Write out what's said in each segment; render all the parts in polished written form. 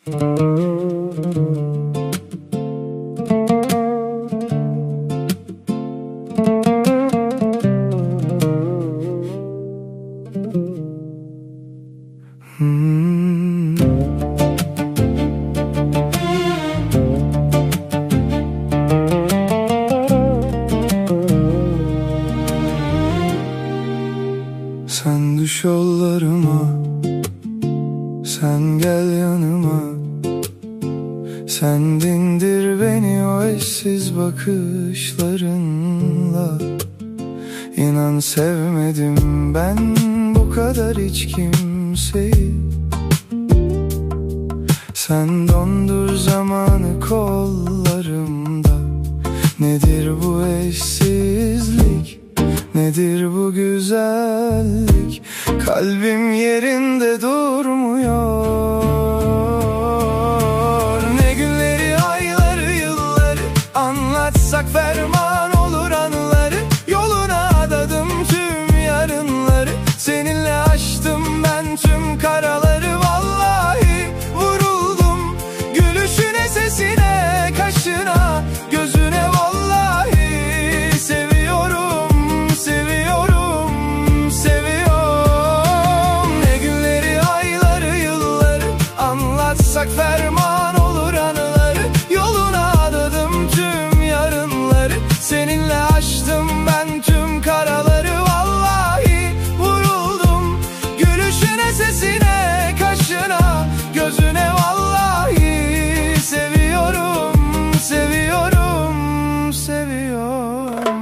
Sen düş yollarıma, sen gel yanıma. Sen dindir beni o eşsiz bakışlarınla. İnan sevmedim ben bu kadar hiç kimseyi. Sen dondur zamanı kollarımda. Nedir bu eşsizlik, nedir bu güzellik? Kalbim yerinde durmuyor. Ne günleri, ayları, yılları anlatsak ferman olur anıları. Yoluna adadım tüm yarınları. Seninle aştım ben tüm karaları. Vallahi vuruldum gülüşüne, sesine, kaşına, gözüne. Vallahi seviyorum, seviyorum, seviyorum. Ne günleri, ayları, yılları anlatsak ferman olur anıları. Yoluna adadım tüm yarınları. Seninle aştım ben tüm karaları. Vallahi vuruldum gülüşüne, sesine, kaşına, gözüne. Vallahi seviyorum, seviyorum, seviyorum.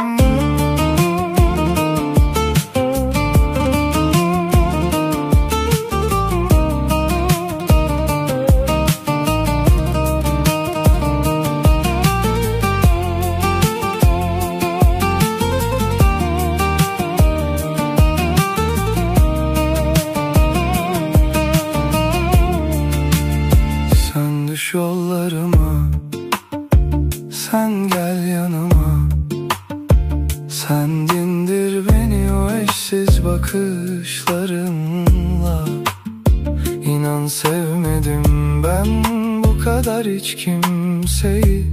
Sen düş yollarıma, sen gel yanıma. Sen dindir beni o eşsiz bakışlarınla. İnan sevmedim ben bu kadar hiç kimseyi.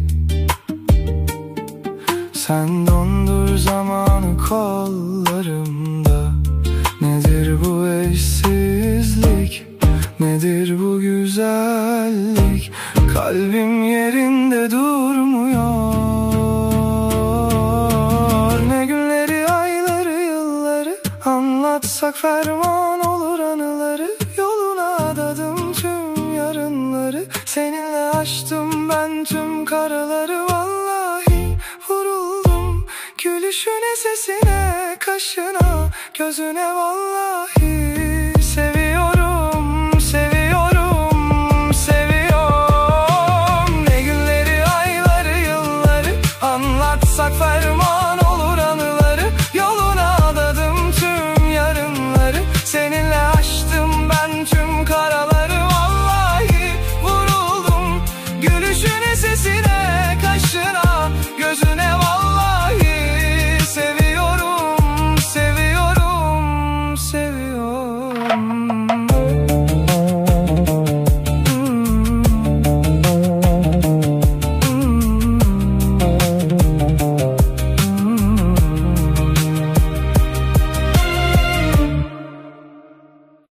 Sen dondur zamanı kollarımda. Nedir bu eşsizlik, nedir bu güzellik? Kalbim yerinde durmuyor. Ne günleri, ayları, yılları anlatsak ferman olur anıları. Yoluna adadım tüm yarınları. Seninle aştım ben tüm karaları. Vallahi vuruldum gülüşüne, sesine, kaşına, gözüne. Vallahi